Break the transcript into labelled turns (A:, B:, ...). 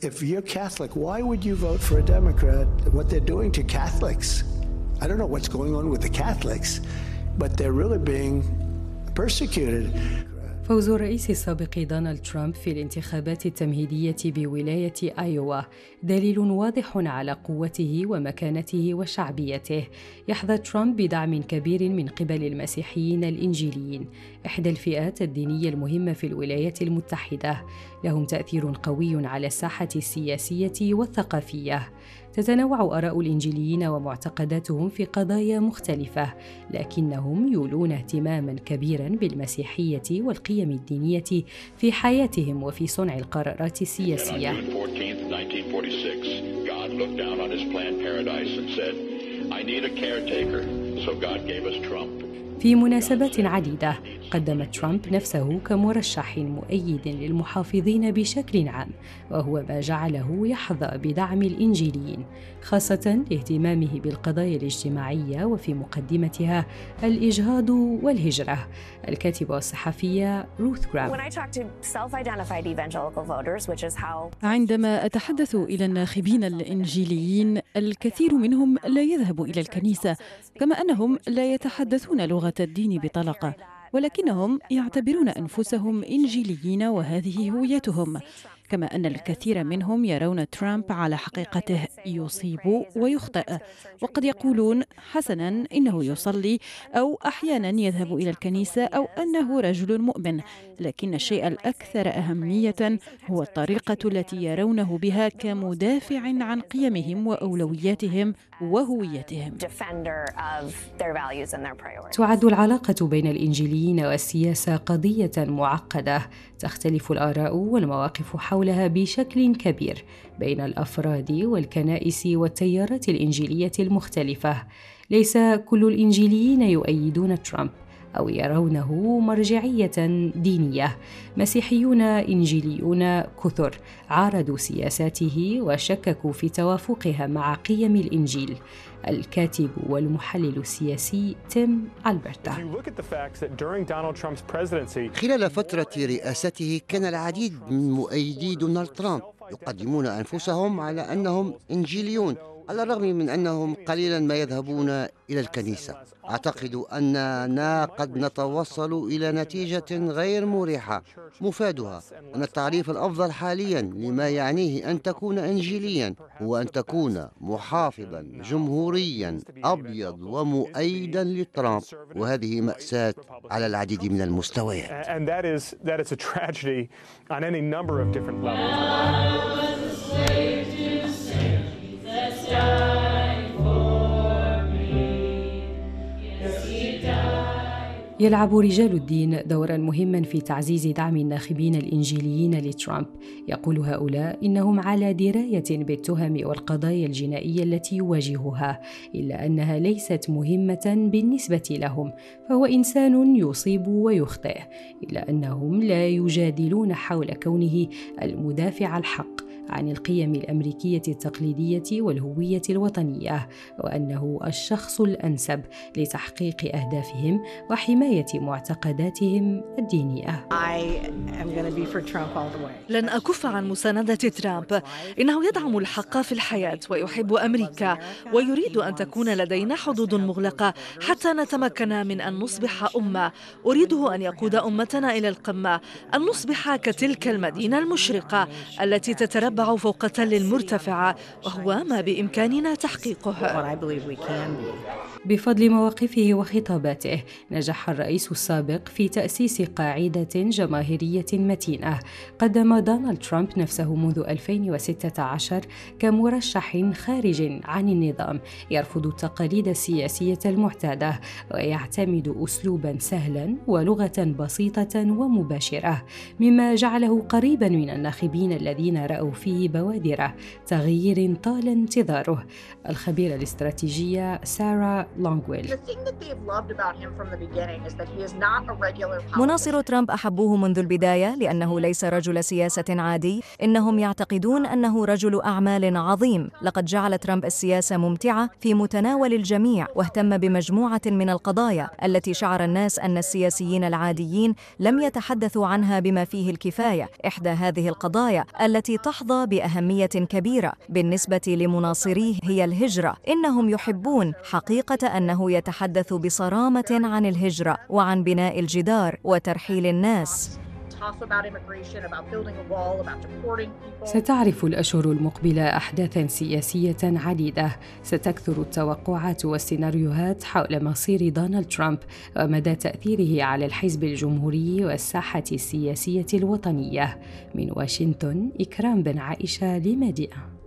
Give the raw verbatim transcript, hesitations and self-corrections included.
A: if you're Catholic, why would you vote for a Democrat? What they're doing to Catholics, I don't know what's going on with the Catholics, but they're really being persecuted.
B: فوز الرئيس السابق دونالد ترامب في الانتخابات التمهيدية بولاية أيوا دليل واضح على قوته ومكانته وشعبيته. يحظى ترامب بدعم كبير من قبل المسيحيين الإنجيليين، إحدى الفئات الدينية المهمة في الولايات المتحدة. لهم تأثير قوي على الساحة السياسية والثقافية. تتنوع آراء الإنجيليين ومعتقداتهم في قضايا مختلفة، لكنهم يولون اهتماماً كبيراً بالمسيحية والقيم الدينية في حياتهم وفي صنع القرارات السياسية. في مناسبات عديدة قدم ترامب نفسه كمرشح مؤيد للمحافظين بشكل عام، وهو ما جعله يحظى بدعم الإنجيليين، خاصة لاهتمامه بالقضايا الاجتماعية وفي مقدمتها الإجهاض والهجرة. الكاتبة والصحفية روث جرام:
C: عندما أتحدث إلى الناخبين الإنجيليين، الكثير منهم لا يذهب إلى الكنيسة، كما أنهم لا يتحدثون لغة الدين بطلاقة، ولكنهم يعتبرون أنفسهم إنجيليين وهذه هويتهم. كما أن الكثير منهم يرون ترامب على حقيقته، يصيب ويخطئ، وقد يقولون حسناً إنه يصلي أو أحياناً يذهب إلى الكنيسة أو أنه رجل مؤمن، لكن الشيء الأكثر أهمية هو الطريقة التي يرونه بها كمدافع عن قيمهم وأولوياتهم وهويتهم.
B: تعد العلاقة بين الإنجيليين والسياسة قضية معقدة، تختلف الآراء والمواقف حولها بشكل كبير بين الأفراد والكنائس والتيارات الإنجيلية المختلفة. ليس كل الإنجيليين يؤيدون ترامب أو يرونه مرجعية دينية. مسيحيون إنجيليون كثر عارضوا سياساته وشككوا في توافقها مع قيم الإنجيل. الكاتب والمحلل السياسي تيم ألبرتا:
D: خلال فترة رئاسته كان العديد من مؤيدي دونالد ترامب يقدمون أنفسهم على أنهم إنجيليون، على الرغم من أنهم قليلا ما يذهبون إلى الكنيسة. أعتقد أننا قد نتوصل إلى نتيجة غير مريحة، مفادها أن التعريف الأفضل حاليا لما يعنيه أن تكون إنجيليا هو أن تكون محافظا جمهوريا أبيض ومؤيدا لترامب، وهذه مأساة على العديد من المستويات.
B: يلعب رجال الدين دورا مهما في تعزيز دعم الناخبين الإنجيليين لترامب. يقول هؤلاء إنهم على دراية بالتهم والقضايا الجنائية التي يواجهها، إلا أنها ليست مهمة بالنسبة لهم، فهو إنسان يصيب ويخطئ، إلا أنهم لا يجادلون حول كونه المدافع الحق عن القيم الأمريكية التقليدية والهوية الوطنية، وأنه الشخص الأنسب لتحقيق أهدافهم وحماية معتقداتهم الدينية.
E: لن أكف عن مساندة ترامب، إنه يدعم الحق في الحياة ويحب أمريكا، ويريد أن تكون لدينا حدود مغلقة حتى نتمكن من أن نصبح أمة. أريده أن يقود أمتنا إلى القمة، أن نصبح كتلك المدينة المشرقة التي تتربع فوق تل المرتفعة، وهو ما بإمكاننا تحقيقه.
B: بفضل مواقفه وخطاباته نجح الرئيس السابق في تأسيس قاعدة جماهيرية متينة. قدم دونالد ترامب نفسه منذ ألفين وستة عشر كمرشح خارج عن النظام، يرفض التقاليد السياسية المعتادة ويعتمد أسلوبا سهلا ولغة بسيطة ومباشرة، مما جعله قريبا من الناخبين الذين رأوا فيه بوادر تغيير طال انتظاره. الخبيرة الاستراتيجية سارة لونغويل.
F: مناصر ترامب أحبوه منذ البداية لأنه ليس رجل سياسة عادي، إنهم يعتقدون أنه رجل أعمال عظيم. لقد جعل ترامب السياسة ممتعة في متناول الجميع، واهتم بمجموعة من القضايا التي شعر الناس أن السياسيين العاديين لم يتحدثوا عنها بما فيه الكفاية. إحدى هذه القضايا التي تحظى بأهمية كبيرة بالنسبة لمناصريه هي الهجرة. إنهم يحبون حقيقة أنه يتحدث بصرامة عن الهجرة وعن بناء الجدار وترحيل الناس.
B: ستعرف الأشهر المقبلة أحداثاً سياسية عديدة. ستكثر التوقعات والسيناريوهات حول مصير دونالد ترامب ومدى تأثيره على الحزب الجمهوري والساحة السياسية الوطنية. من واشنطن، إكرام بن عائشة لميديا.